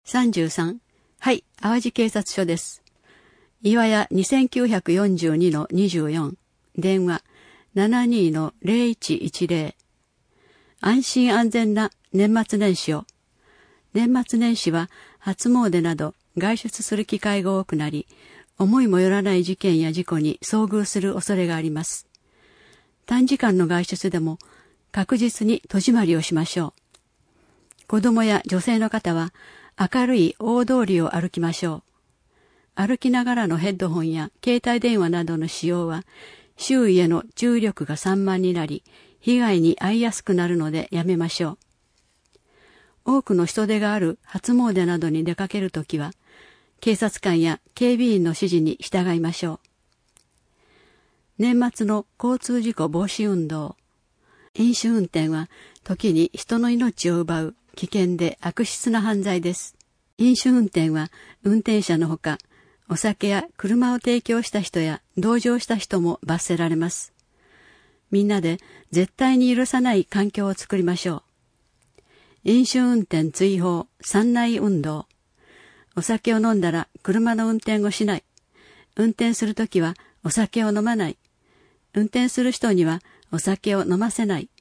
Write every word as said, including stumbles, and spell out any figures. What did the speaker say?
さんじゅうさん。はい、淡路警察署です。岩屋 にせんきゅうひゃくよんじゅうにのにじゅうよん。電話 ななにのゼロいちいちゼロ。安心安全な年末年始を。年末年始は初詣など外出する機会が多くなり、思いもよらない事件や事故に遭遇する恐れがあります。短時間の外出でも確実に戸締まりをしましょう。子供や女性の方は明るい大通りを歩きましょう。歩きながらのヘッドホンや携帯電話などの使用は周囲への注力が散漫になり、被害に遭いやすくなるのでやめましょう。多くの人出がある初詣などに出かけるときは、警察官や警備員の指示に従いましょう。年末の交通事故防止運動。飲酒運転は時に人の命を奪う危険で悪質な犯罪です。飲酒運転は運転者のほか、お酒や車を提供した人や同乗した人も罰せられます。みんなで絶対に許さない環境を作りましょう。飲酒運転追放三内運動。お酒を飲んだら車の運転をしない。運転するときはお酒を飲まない。運転する人にはお酒を飲ませない。